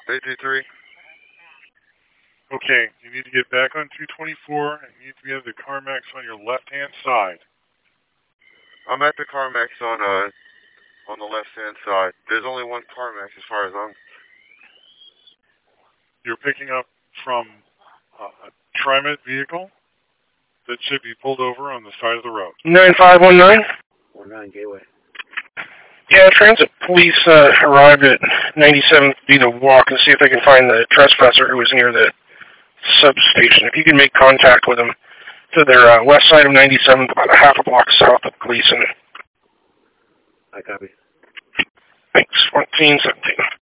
823. Okay, you need to get back on 224 and you need to be at the CarMax on your left-hand side. I'm at the CarMax on the left-hand side. There's only one CarMax as far as I'm... You're picking up from a TriMet vehicle that should be pulled over on the side of the road. 9519? 19 Gateway. Yeah, transit police arrived at 97th B to walk and see if they can find the trespasser who was near the substation. If you can make contact with them to their west side of 97th, about a half a block south of Gleason. I copy. Thanks, 1417.